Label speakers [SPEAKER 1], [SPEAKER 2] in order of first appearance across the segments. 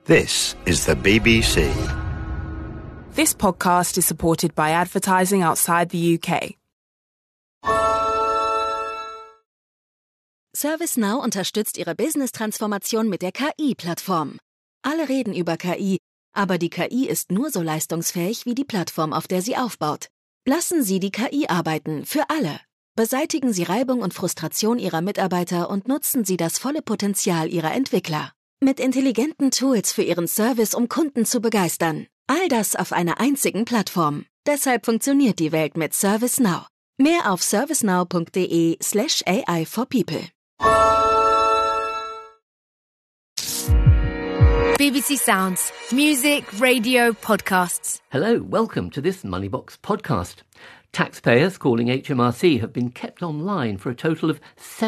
[SPEAKER 1] This is the BBC.
[SPEAKER 2] This podcast is supported by advertising outside the UK.
[SPEAKER 3] ServiceNow unterstützt Ihre Business-Transformation mit der KI-Plattform. Alle reden über KI, aber die KI ist nur so leistungsfähig wie die Plattform, auf der sie aufbaut. Lassen Sie die KI arbeiten, für alle. Beseitigen Sie Reibung und Frustration Ihrer Mitarbeiter und nutzen Sie das volle Potenzial Ihrer Entwickler. Mit intelligenten Tools für Ihren Service, um Kunden zu begeistern. All das auf einer einzigen Plattform. Deshalb funktioniert die Welt mit ServiceNow. Mehr auf servicenow.de/AI for people.
[SPEAKER 4] BBC Sounds. Music, radio, podcasts.
[SPEAKER 5] Hello, welcome to this Moneybox podcast. Taxpayers calling HMRC have been kept online for a total of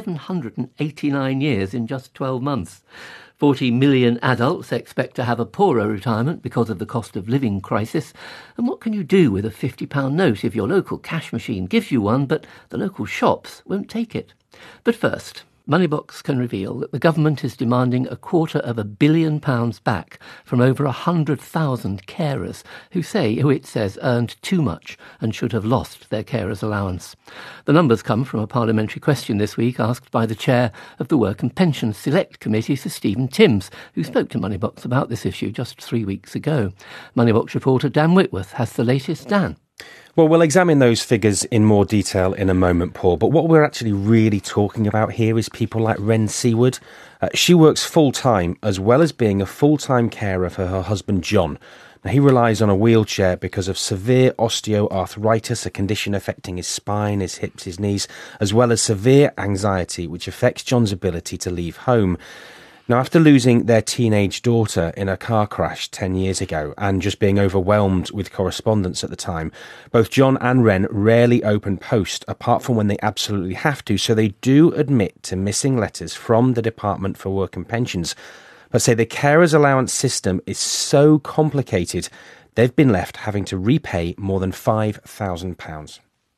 [SPEAKER 5] 789 years in just 12 months. 40 million adults expect to have a poorer retirement because of the cost of living crisis. And what can you do with a £50 note if your local cash machine gives you one, but the local shops won't take it? But first, Moneybox can reveal that the government is demanding £250 million back from over 100,000 carers who it says, earned too much and should have lost their carers' allowance. The numbers come from a parliamentary question this week asked by the chair of the Work and Pensions Select Committee, Sir Stephen Timms, who spoke to Moneybox about this issue just 3 weeks ago. Moneybox reporter Dan Whitworth has the latest. Dan.
[SPEAKER 6] Well, we'll examine those figures in more detail in a moment, Paul. But what we're actually really talking about here is people like Ren Seaward. She works full-time as well as being a full-time carer for her husband, John. Now, he relies on a wheelchair because of severe osteoarthritis, a condition affecting his spine, his hips, his knees, as well as severe anxiety, which affects John's ability to leave home. Now, after losing their teenage daughter in a car crash 10 years ago and just being overwhelmed with correspondence at the time, both John and Ren rarely open post, apart from when they absolutely have to, so they do admit to missing letters from the Department for Work and Pensions, but say the carers allowance system is so complicated, they've been left having to repay more than £5,000.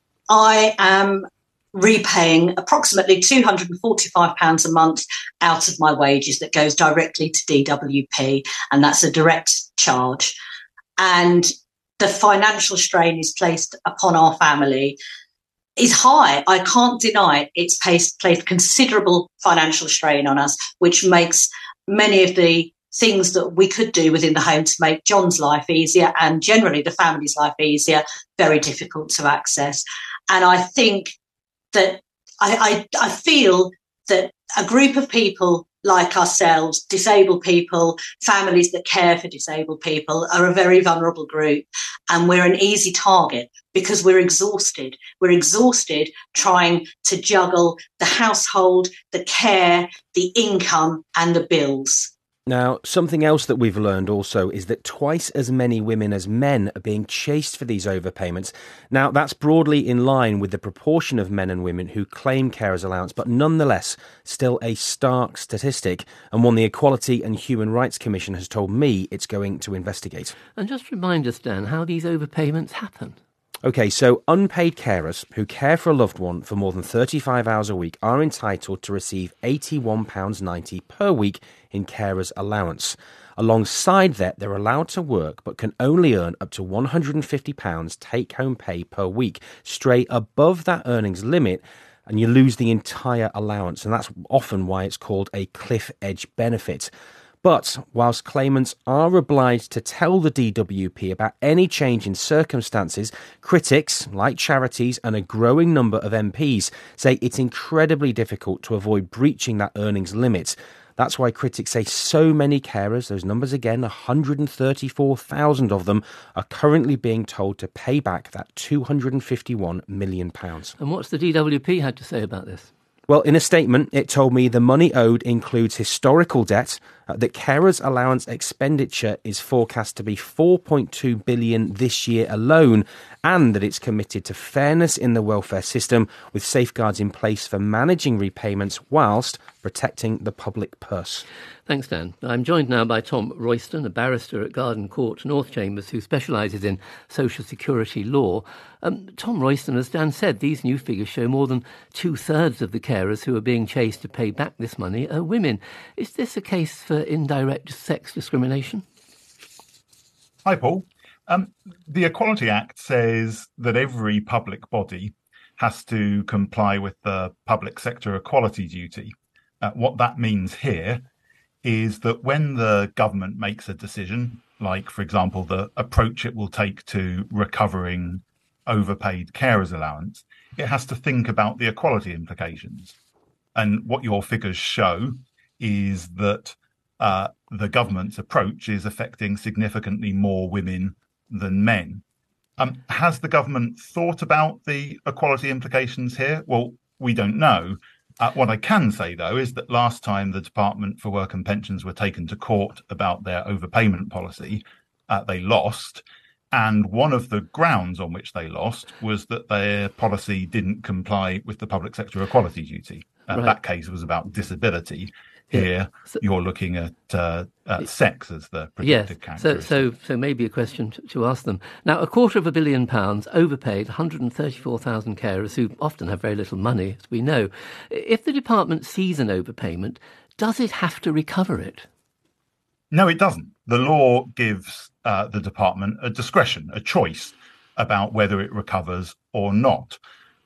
[SPEAKER 7] I am repaying approximately £245 a month out of my wages that goes directly to DWP, and that's a direct charge. And the financial strain is placed upon our family is high. I can't deny it. It's placed considerable financial strain on us, which makes many of the things that we could do within the home to make John's life easier and generally the family's life easier very difficult to access. And I think that I feel that a group of people like ourselves, disabled people, families that care for disabled people, are a very vulnerable group, and we're an easy target because we're exhausted. We're exhausted trying to juggle the household, the care, the income and the bills.
[SPEAKER 6] Now, something else that we've learned also is that twice as many women as men are being chased for these overpayments. Now, that's broadly in line with the proportion of men and women who claim carers allowance, but nonetheless, still a stark statistic, and one the Equality and Human Rights Commission has told me it's going to investigate.
[SPEAKER 5] And just remind us, Dan, how these overpayments happen.
[SPEAKER 6] OK, so unpaid carers who care for a loved one for more than 35 hours a week are entitled to receive £81.90 per week in carers allowance. Alongside that, they're allowed to work but can only earn up to £150 take-home pay per week. Stray above that earnings limit and you lose the entire allowance, and that's often why it's called a cliff edge benefit. But whilst claimants are obliged to tell the DWP about any change in circumstances, critics, like charities and a growing number of MPs, say it's incredibly difficult to avoid breaching that earnings limit. That's why critics say so many carers, those numbers again, 134,000 of them, are currently being told to pay back that £251 million.
[SPEAKER 5] And what's the DWP had to say about this?
[SPEAKER 6] Well, in a statement, it told me the money owed includes historical debt, that carers' allowance expenditure is forecast to be £4.2 billion this year alone, and that it's committed to fairness in the welfare system with safeguards in place for managing repayments whilst protecting the public purse.
[SPEAKER 5] Thanks, Dan. I'm joined now by Tom Royston, a barrister at Garden Court, North Chambers, who specialises in social security law. Tom Royston, as Dan said, these new figures show more than 2/3 of the carers who are being chased to pay back this money are women. Is this a case for for indirect sex discrimination?
[SPEAKER 8] Hi, Paul. The Equality Act says that every public body has to comply with the public sector equality duty. What that means here is that when the government makes a decision, like, for example, the approach it will take to recovering overpaid carers allowance, it has to think about the equality implications. And what your figures show is that the government's approach is affecting significantly more women than men. Has the government thought about the equality implications here? Well, we don't know. What I can say, though, is that last time the Department for Work and Pensions were taken to court about their overpayment policy, they lost. And one of the grounds on which they lost was that their policy didn't comply with the public sector equality duty. Right. That case was about disability. Here, you're looking at sex as the protected characteristic.
[SPEAKER 5] So maybe a question to ask them. Now, £250 million overpaid 134,000 carers who often have very little money, as we know. If the department sees an overpayment, does it have to recover it?
[SPEAKER 8] No, it doesn't. The law gives the department a discretion, a choice about whether it recovers or not.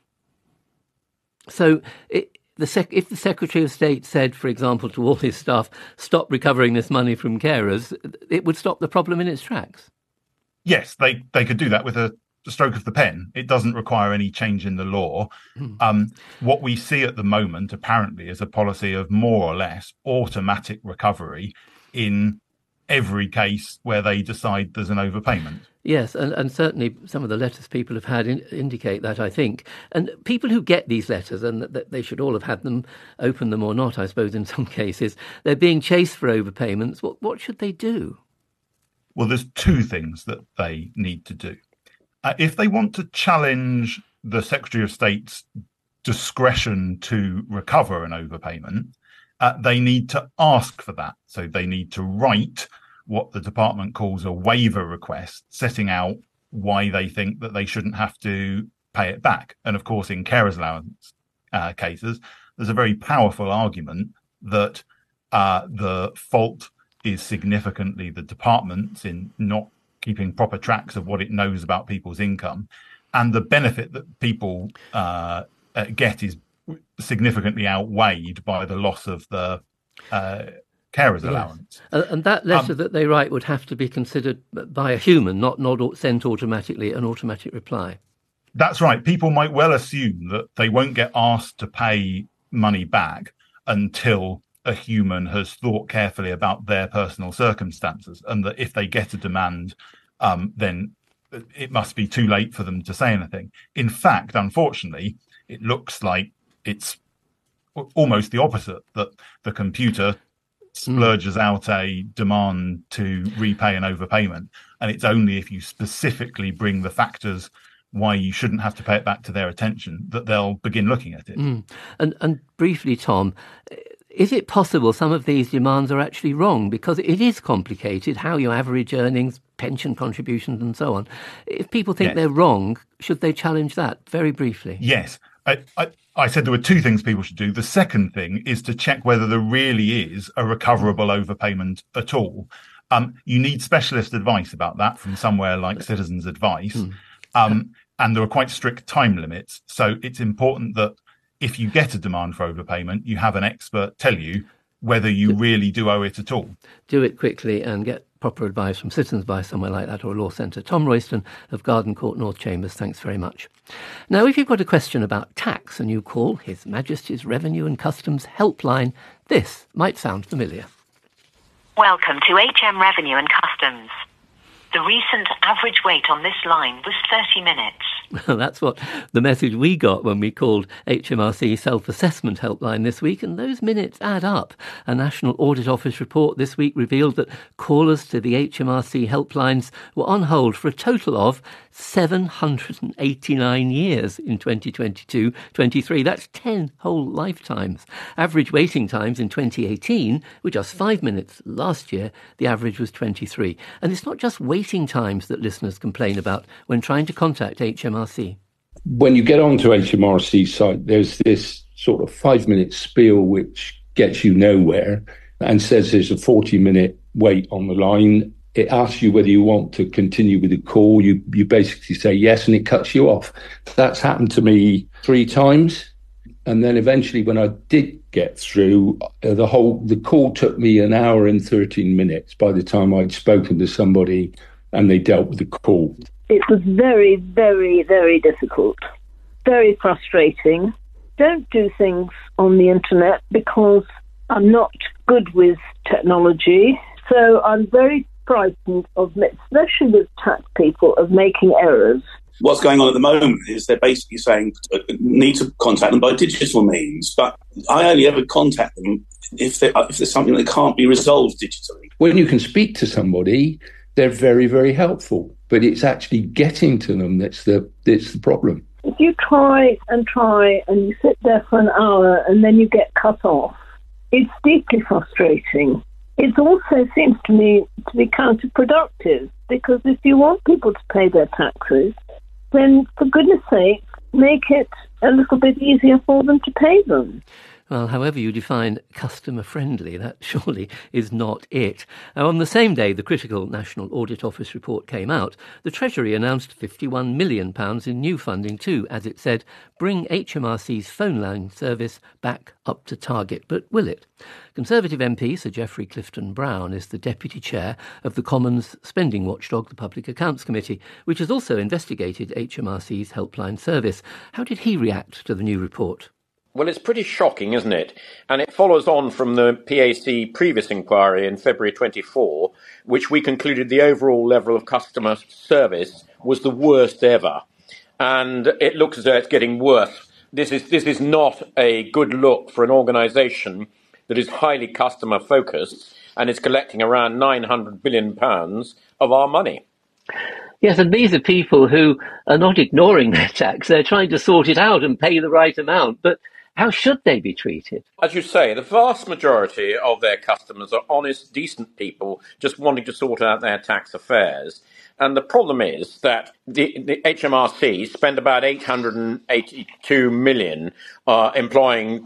[SPEAKER 5] So if the Secretary of State said, for example, to all his staff, stop recovering this money from carers, it would stop the problem in its tracks?
[SPEAKER 8] Yes, they could do that with a stroke of the pen. It doesn't require any change in the law. What we see at the moment, apparently, is a policy of more or less automatic recovery in every case where they decide there's an overpayment.
[SPEAKER 5] Yes, and certainly some of the letters people have had indicate that, I think. And people who get these letters, and that they should all have had them, open them or not, I suppose, in some cases, they're being chased for overpayments. What should they do?
[SPEAKER 8] Well, there's two things that they need to do. If they want to challenge the Secretary of State's discretion to recover an overpayment, they need to ask for that. So they need to write what the department calls a waiver request, setting out why they think that they shouldn't have to pay it back. And of course, in carers allowance cases, there's a very powerful argument that the fault is significantly the department's in not keeping proper tracks of what it knows about people's income. And the benefit that people get is significantly outweighed by the loss of the carers allowance.
[SPEAKER 5] And that letter that they write would have to be considered by a human, not sent automatically, an automatic reply.
[SPEAKER 8] That's right. People might well assume that they won't get asked to pay money back until a human has thought carefully about their personal circumstances, and that if they get a demand, then it must be too late for them to say anything. In fact, unfortunately, it looks like it's almost the opposite, that the computer splurges out a demand to repay an overpayment, and it's only if you specifically bring the factors why you shouldn't have to pay it back to their attention that they'll begin looking at it.
[SPEAKER 5] And briefly, Tom, is it possible some of these demands are actually wrong? Because it is complicated, how you average earnings, pension contributions and so on. If people think they're wrong, should they challenge that? Very briefly.
[SPEAKER 8] Yes. I said there were two things people should do. The second thing is to check whether there really is a recoverable overpayment at all. You need specialist advice about that from somewhere like Citizens Advice. And there are quite strict time limits. So it's important that if you get a demand for overpayment, you have an expert tell you whether you really do owe it at all. Do it quickly and get proper advice from Citizens Advice, somewhere like that, or a law centre. Tom Royston of Garden Court North Chambers, thanks very much. Now, if you've got a question about tax and you call His Majesty's Revenue and Customs Helpline, this might sound familiar.
[SPEAKER 9] Welcome to HM Revenue and Customs. The recent average wait on this line was 30 minutes.
[SPEAKER 5] Well, that's what the message we got when we called HMRC Self-Assessment Helpline this week, and those minutes add up. A National Audit Office report this week revealed that callers to the HMRC helplines were on hold for a total of 789 years in 2022-23. That's 10 whole lifetimes. Average waiting times in 2018 were just 5 minutes. Last year, the average was 23. And it's not just waiting times that listeners complain about when trying to contact HMRC.
[SPEAKER 10] When you get onto HMRC site, there's this sort of 5-minute spiel which gets you nowhere. and says there's a 40-minute wait on the line. It asks you whether you want to continue with the call. You basically say yes, and it cuts you off. That's happened to me 3 times. And then eventually when I did get through, the call took me an hour and 13 minutes by the time I'd spoken to somebody and they dealt with the call.
[SPEAKER 11] It was very, very, very difficult, very frustrating. Don't do things on the internet because I'm not good with technology. So I'm very frightened of, especially with tax people, of making errors.
[SPEAKER 12] What's going on at the moment is they're basically saying need to contact them by digital means, but I only ever contact them if there's something that can't be resolved digitally.
[SPEAKER 10] When you can speak to somebody, they're very, very helpful, but it's actually getting to them that's the problem.
[SPEAKER 11] If you try and you sit there for an hour and then you get cut off, it's deeply frustrating. It also seems to me to be counterproductive, because if you want people to pay their taxes, then for goodness sake, make it a little bit easier for them to pay them.
[SPEAKER 5] Well, however you define customer-friendly, that surely is not it. Now, on the same day the critical National Audit Office report came out, the Treasury announced £51 million in new funding to, as it said, bring HMRC's phone line service back up to target. But will it? Conservative MP Sir Geoffrey Clifton-Brown is the Deputy Chair of the Commons spending watchdog, the Public Accounts Committee, which has also investigated HMRC's helpline service. How did he react to the new report?
[SPEAKER 13] Well, it's pretty shocking, isn't it? And it follows on from the PAC previous inquiry in February 24, which we concluded the overall level of customer service was the worst ever. And it looks as though it's getting worse. This is not a good look for an organisation that is highly customer focused and is collecting around £900 billion of our money.
[SPEAKER 5] Yes, and these are people who are not ignoring their tax. They're trying to sort it out and pay the right amount. But how should they be treated?
[SPEAKER 13] As you say, the vast majority of their customers are honest, decent people just wanting to sort out their tax affairs. And the problem is that the HMRC spend about $882 million employing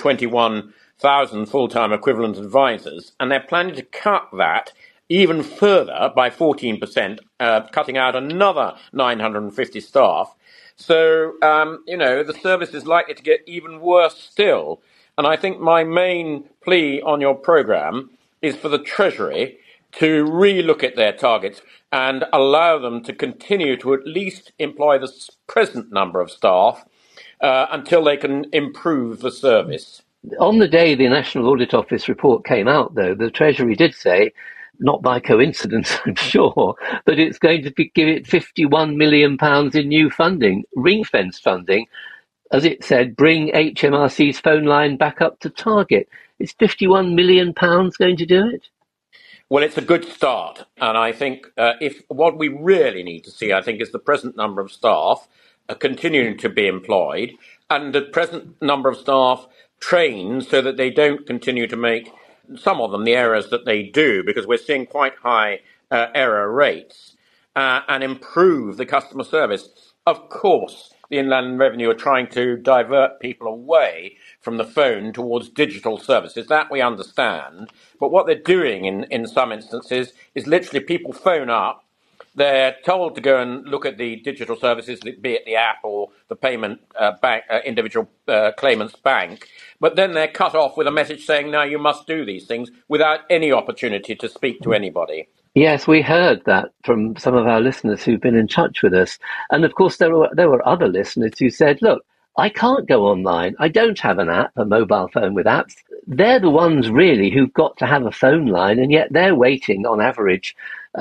[SPEAKER 13] 21,000 full-time equivalent advisors, and they're planning to cut that even further by 14%, cutting out another 950 staff. So, the service is likely to get even worse still. And I think my main plea on your programme is for the Treasury to re-look at their targets and allow them to continue to at least employ the present number of staff until they can improve the service.
[SPEAKER 5] On the day the National Audit Office report came out, though, the Treasury did say, not by coincidence, I'm sure, but it's going to give it £51 million in new funding, ring-fence funding. As it said, bring HMRC's phone line back up to target. Is £51 million going to do it?
[SPEAKER 13] Well, it's a good start. And I think if what we really need to see, I think, is the present number of staff continuing to be employed and the present number of staff trained so that they don't continue to make some of them the errors that they do, because we're seeing quite high error rates, and improve the customer service. Of course, the Inland Revenue are trying to divert people away from the phone towards digital services. That we understand. But what they're doing in some instances is literally people phone up, they're told to go and look at the digital services, be it the app or the payment bank, individual claimant's bank, but then they're cut off with a message saying, now you must do these things, without any opportunity to speak to anybody.
[SPEAKER 5] Yes, we heard that from some of our listeners who've been in touch with us. And of course, there were other listeners who said, look, I can't go online. I don't have an app, a mobile phone with apps. They're the ones really who've got to have a phone line, and yet they're waiting on average.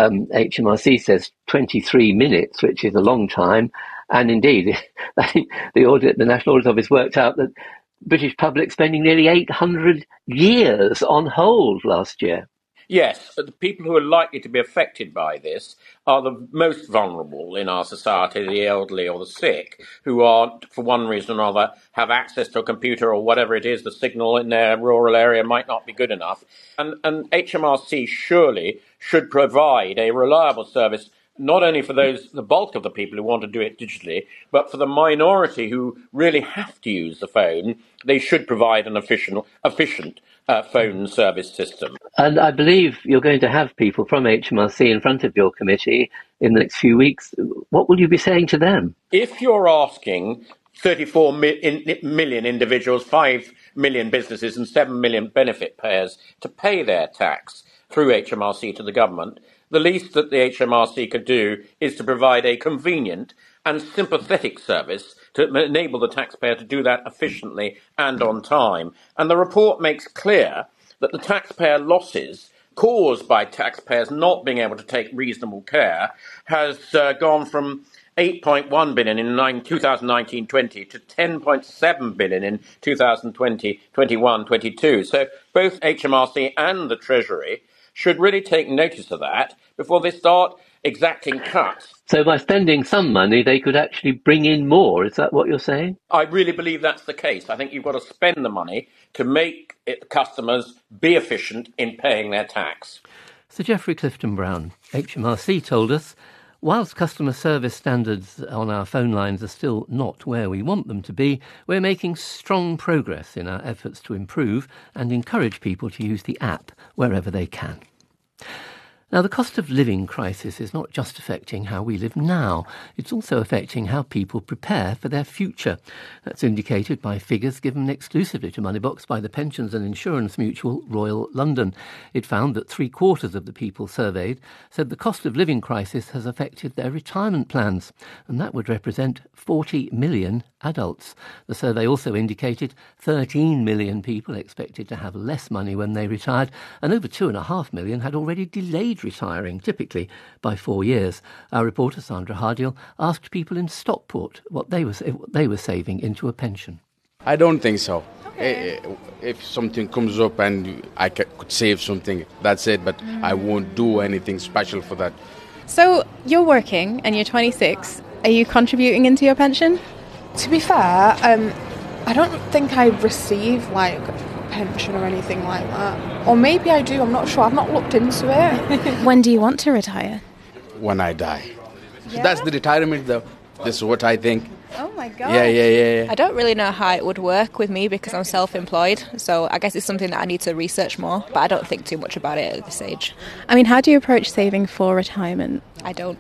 [SPEAKER 5] HMRC says 23 minutes, which is a long time. And indeed, the National Audit Office worked out that British public spending nearly 800 years on hold last year.
[SPEAKER 13] Yes, but the people who are likely to be affected by this are the most vulnerable in our society, the elderly or the sick, who are, for one reason or another, have access to a computer or whatever it is, the signal in their rural area might not be good enough. And HMRC surely should provide a reliable service not only for the bulk of the people who want to do it digitally, but for the minority who really have to use the phone, they should provide an efficient phone service system.
[SPEAKER 5] And I believe you're going to have people from HMRC in front of your committee in the next few weeks. What will you be saying to them?
[SPEAKER 13] If you're asking 34 million individuals, 5 million businesses and 7 million benefit payers to pay their tax through HMRC to the government, the least that the HMRC could do is to provide a convenient and sympathetic service to enable the taxpayer to do that efficiently and on time. And the report makes clear that the taxpayer losses caused by taxpayers not being able to take reasonable care has gone from 8.1 billion in 2019-20 to 10.7 billion in 2020-21-22. So both HMRC and the Treasury should really take notice of that before they start exacting cuts.
[SPEAKER 5] So by spending some money, they could actually bring in more. Is that what you're saying?
[SPEAKER 13] I really believe that's the case. I think you've got to spend the money to make customers be efficient in paying their tax.
[SPEAKER 5] Sir Geoffrey Clifton-Brown, HMRC told us, whilst customer service standards on our phone lines are still not where we want them to be, we're making strong progress in our efforts to improve and encourage people to use the app wherever they can. Now, the cost of living crisis is not just affecting how we live now, it's also affecting how people prepare for their future. That's indicated by figures given exclusively to Moneybox by the pensions and insurance mutual Royal London. It found that 3/4 of the people surveyed said the cost of living crisis has affected their retirement plans, and that would represent 40 million adults. The survey also indicated 13 million people expected to have less money when they retired, and over 2.5 million had already delayed retiring, typically by 4 years. Our reporter Sandra Hardiel asked people in Stockport what they were saving into a pension.
[SPEAKER 14] I don't think so. Okay. If something comes up and I could save something, that's it, but I won't do anything special for that.
[SPEAKER 15] So you're working and you're 26. Are you contributing into your pension?
[SPEAKER 16] To be fair, I don't think I receive like pension or anything like that. Or maybe I do, I'm not sure. I've not looked into it.
[SPEAKER 15] When do you want to retire?
[SPEAKER 14] When I die. Yeah? That's the retirement though. This is what I think.
[SPEAKER 15] Oh my God.
[SPEAKER 14] Yeah.
[SPEAKER 15] I don't really know how it would work with me because I'm self-employed. So I guess it's something that I need to research more. But I don't think too much about it at this age. I mean, how do you approach saving for retirement? I don't.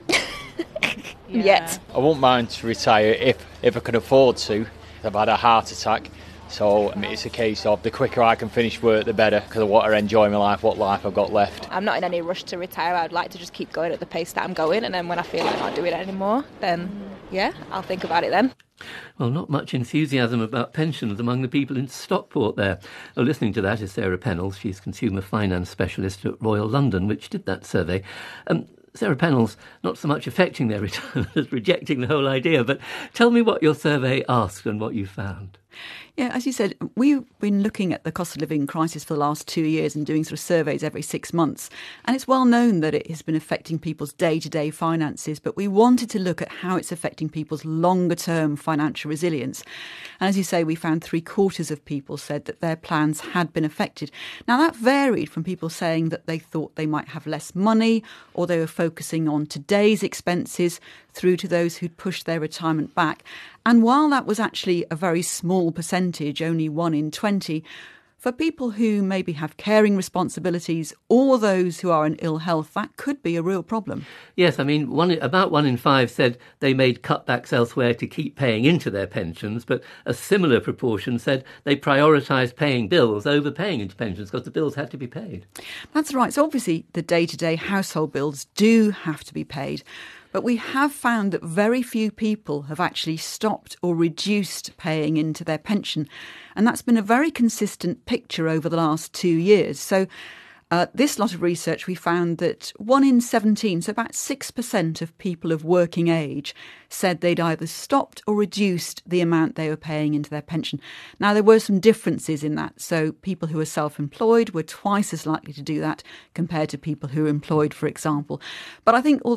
[SPEAKER 15] Yet.
[SPEAKER 17] I wouldn't mind to retire if I could afford to. I've had a heart attack. So it's a case of the quicker I can finish work, the better, because I want to enjoy my life, what life I've got left.
[SPEAKER 15] I'm not in any rush to retire. I'd like to just keep going at the pace that I'm going, and then when I feel like I'm not doing it anymore, then, yeah, I'll think about it then.
[SPEAKER 5] Well, not much enthusiasm about pensions among the people in Stockport there. Well, listening to that is Sarah Pennells. She's Consumer Finance Specialist at Royal London, which did that survey. Sarah Pennells, not so much affecting their retirement as rejecting the whole idea, but tell me what your survey asked and what you found.
[SPEAKER 18] Yeah, as you said, we've been looking at the cost of living crisis for the last 2 years and doing sort of surveys every 6 months. And it's well known that it has been affecting people's day-to-day finances, but we wanted to look at how it's affecting people's longer-term financial resilience. And as you say, we found 3/4 of people said that their plans had been affected. Now, that varied from people saying that they thought they might have less money or they were focusing on today's expenses through to those who'd pushed their retirement back. And while that was actually a very small percentage, only 1 in 20, for people who maybe have caring responsibilities or those who are in ill health, that could be a real problem.
[SPEAKER 5] Yes, I mean, about 1 in 5 said they made cutbacks elsewhere to keep paying into their pensions, but a similar proportion said they prioritised paying bills over paying into pensions because the bills had to be paid.
[SPEAKER 18] That's right. So obviously the day-to-day household bills do have to be paid. But we have found that very few people have actually stopped or reduced paying into their pension. And that's been a very consistent picture over the last 2 years. So this lot of research, we found that 1 in 17, so about 6% of people of working age, said they'd either stopped or reduced the amount they were paying into their pension. Now, there were some differences in that. So people who are self-employed were twice as likely to do that compared to people who are employed, for example. But I think although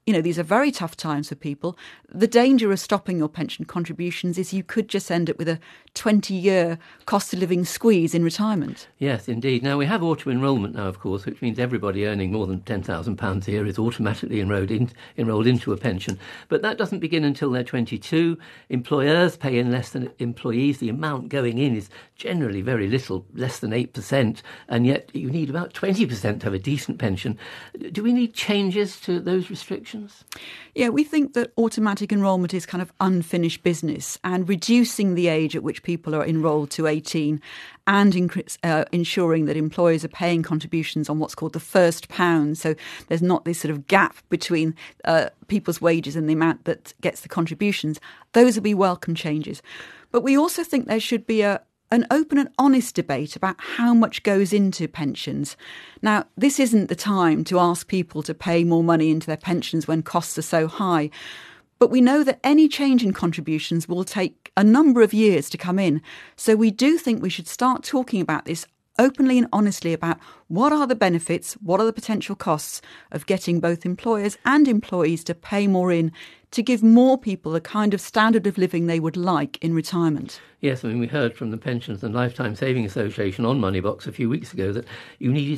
[SPEAKER 18] these are very tough times for people. The danger of stopping your pension contributions is you could just end up with a 20-year cost of living squeeze in retirement.
[SPEAKER 5] Yes, indeed. Now, we have auto-enrolment now, of course, which means everybody earning more than £10,000 a year is automatically enrolled into a pension. But that doesn't begin until they're 22. Employers pay in less than employees. The amount going in is generally very little, less than 8%, and yet you need about 20% to have a decent pension. Do we need changes to those restrictions?
[SPEAKER 18] Yeah, we think that automatic enrolment is kind of unfinished business, and reducing the age at which people are enrolled to 18 and ensuring that employers are paying contributions on what's called the first pound. So there's not this sort of gap between people's wages and the amount that gets the contributions. Those will be welcome changes. But we also think there should be an open and honest debate about how much goes into pensions. Now, this isn't the time to ask people to pay more money into their pensions when costs are so high. But we know that any change in contributions will take a number of years to come in. So we do think we should start talking about this openly and honestly about what are the benefits, what are the potential costs of getting both employers and employees to pay more in to give more people the kind of standard of living they would like in retirement.
[SPEAKER 5] Yes, I mean, we heard from the Pensions and Lifetime Saving Association on Moneybox a few weeks ago that you needed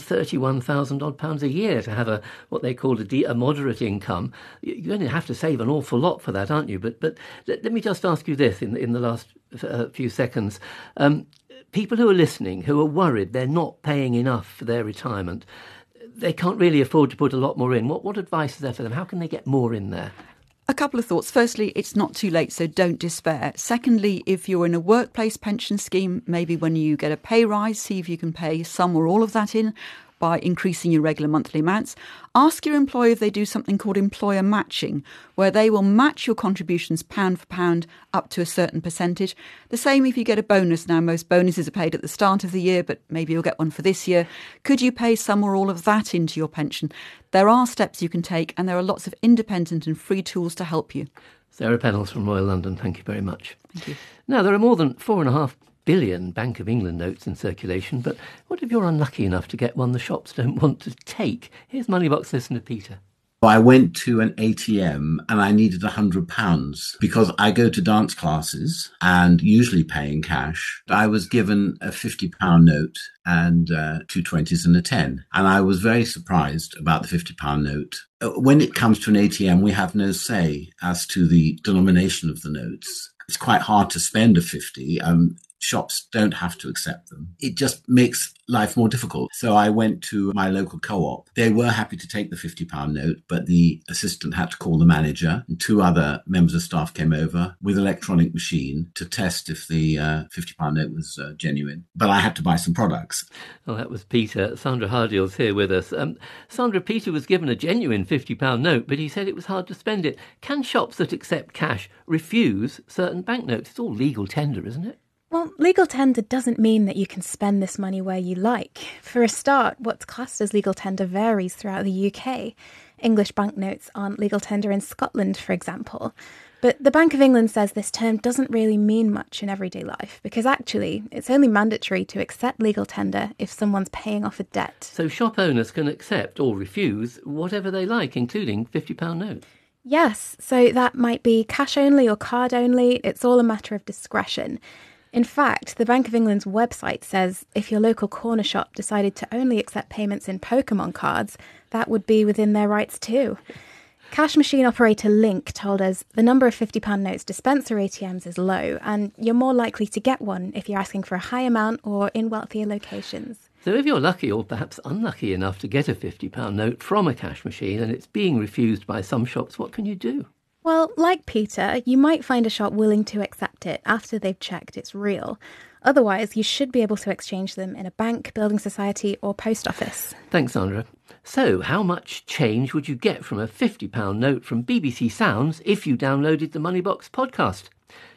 [SPEAKER 5] £31,000 a year to have what they called a moderate income. You're going to have to save an awful lot for that, aren't you? But let me just ask you this in the last few seconds. People who are listening, who are worried they're not paying enough for their retirement, they can't really afford to put a lot more in. What advice is there for them? How can they get more in there?
[SPEAKER 18] A couple of thoughts. Firstly, it's not too late, so don't despair. Secondly, if you're in a workplace pension scheme, maybe when you get a pay rise, see if you can pay some or all of that in by increasing your regular monthly amounts. Ask your employer if they do something called employer matching, where they will match your contributions pound for pound up to a certain percentage. The same if you get a bonus. Now, most bonuses are paid at the start of the year, but maybe you'll get one for this year. Could you pay some or all of that into your pension? There are steps you can take, and there are lots of independent and free tools to help you.
[SPEAKER 5] Sarah Pennells from Royal London, thank you very much.
[SPEAKER 18] Thank you.
[SPEAKER 5] Now, there are more than 4.5 billion Bank of England notes in circulation, but what if you're unlucky enough to get one the shops don't want to take? Here's Moneybox listener Peter.
[SPEAKER 19] I went to an ATM and I needed £100 because I go to dance classes and usually pay in cash. I was given a £50 note and 2 20s and a 10. And I was very surprised about the £50 note. When it comes to an ATM, we have no say as to the denomination of the notes. It's quite hard to spend a 50. Shops don't have to accept them. It just makes life more difficult. So I went to my local co-op. They were happy to take the £50 note, but the assistant had to call the manager, and 2 other members of staff came over with an electronic machine to test if the £50 note was genuine. But I had to buy some products.
[SPEAKER 5] Well, that was Peter. Sandra Hardill's here with us. Sandra, Peter was given a genuine £50 note, but he said it was hard to spend it. Can shops that accept cash refuse certain banknotes? It's all legal tender, isn't it?
[SPEAKER 15] Well, legal tender doesn't mean that you can spend this money where you like. For a start, what's classed as legal tender varies throughout the UK. English banknotes aren't legal tender in Scotland, for example. But the Bank of England says this term doesn't really mean much in everyday life, because actually it's only mandatory to accept legal tender if someone's paying off a debt.
[SPEAKER 5] So shop owners can accept or refuse whatever they like, including £50 notes?
[SPEAKER 15] Yes, so that might be cash only or card only. It's all a matter of discretion. In fact, the Bank of England's website says if your local corner shop decided to only accept payments in Pokemon cards, that would be within their rights too. Cash machine operator Link told us the number of £50 notes dispensed through ATMs is low, and you're more likely to get one if you're asking for a high amount or in wealthier locations.
[SPEAKER 5] So if you're lucky or perhaps unlucky enough to get a £50 note from a cash machine and it's being refused by some shops, what can you do?
[SPEAKER 15] Well, like Peter, you might find a shop willing to accept it after they've checked it's real. Otherwise, you should be able to exchange them in a bank, building society or post office.
[SPEAKER 5] Thanks, Sandra. So, how much change would you get from a £50 note from BBC Sounds if you downloaded the Moneybox podcast?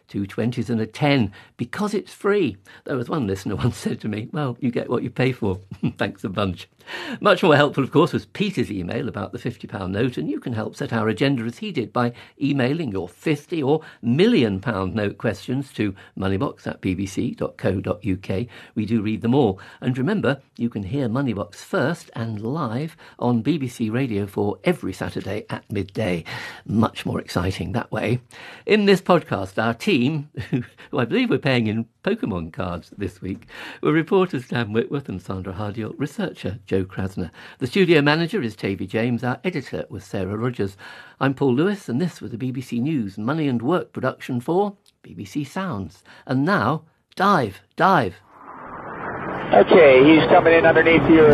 [SPEAKER 5] 2 20s and a 10, because it's free. Though, as one listener once said to me, well, you get what you pay for. Thanks a bunch. Much more helpful, of course, was Peter's email about the £50 note, and you can help set our agenda as he did by emailing your £50 or £1 million note questions to moneybox@bbc.co.uk. We do read them all. And remember, you can hear Moneybox first and live on BBC Radio 4 every Saturday at midday. Much more exciting that way. In this podcast, our team, who I believe we're paying in Pokemon cards this week, were reporters Dan Whitworth and Sandra Hardiel, researcher Joe Krasner. The studio manager is Tavy James, our editor was Sarah Rogers. I'm Paul Lewis, and this was a BBC News Money and Work production for BBC Sounds. And now, Dive.
[SPEAKER 20] Okay, he's coming in underneath your...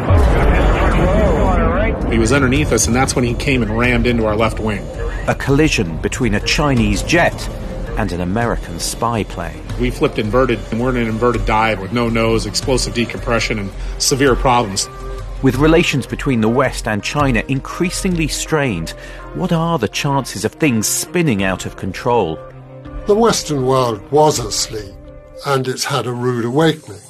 [SPEAKER 21] He was underneath us, and that's when he came and rammed into our left wing.
[SPEAKER 22] A collision between a Chinese jet and an American spy plane.
[SPEAKER 21] We flipped inverted, and we're in an inverted dive with no nose, explosive decompression, and severe problems.
[SPEAKER 22] With relations between the West and China increasingly strained, what are the chances of things spinning out of control?
[SPEAKER 23] The Western world was asleep, and it's had a rude awakening.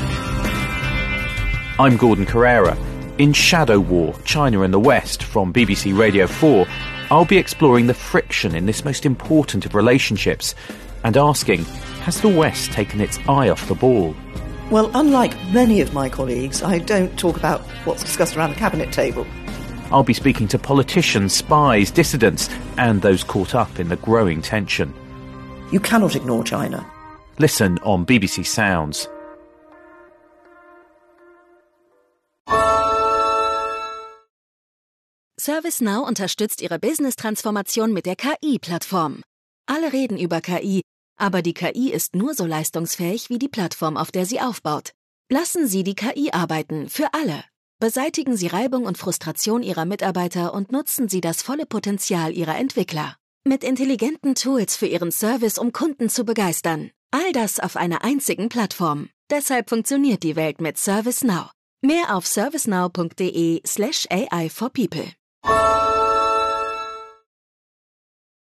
[SPEAKER 22] I'm Gordon Carrera. In Shadow War, China and the West, from BBC Radio 4, I'll be exploring the friction in this most important of relationships and asking, has the West taken its eye off the ball?
[SPEAKER 24] Well, unlike many of my colleagues, I don't talk about what's discussed around the cabinet table.
[SPEAKER 22] I'll be speaking to politicians, spies, dissidents, and those caught up in the growing tension.
[SPEAKER 24] You cannot ignore China.
[SPEAKER 22] Listen on BBC Sounds.
[SPEAKER 3] ServiceNow unterstützt Ihre Business-Transformation mit der KI-Plattform. Alle reden über KI, aber die KI ist nur so leistungsfähig wie die Plattform, auf der sie aufbaut. Lassen Sie die KI arbeiten, für alle. Beseitigen Sie Reibung und Frustration Ihrer Mitarbeiter und nutzen Sie das volle Potenzial Ihrer Entwickler. Mit intelligenten Tools für Ihren Service, um Kunden zu begeistern. All das auf einer einzigen Plattform. Deshalb funktioniert die Welt mit ServiceNow. Mehr auf servicenow.de/AI for people.